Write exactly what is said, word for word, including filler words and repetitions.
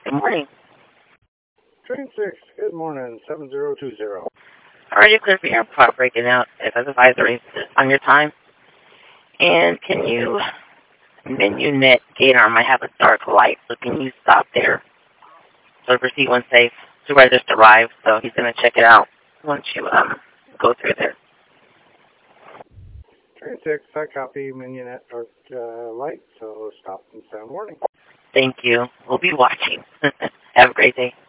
Good morning. Train six, good morning, seven zero two zero. Are you clear for airport breaking out if as advisory on your time? And can you menu net Gator might have a dark light, so can you stop there? So to proceed when safe. Supervisor just arrived, so he's gonna check it out once you um go through there. Train six, I copy Minionet dark uh, light, so stop and sound warning. Thank you. We'll be watching. Have a great day.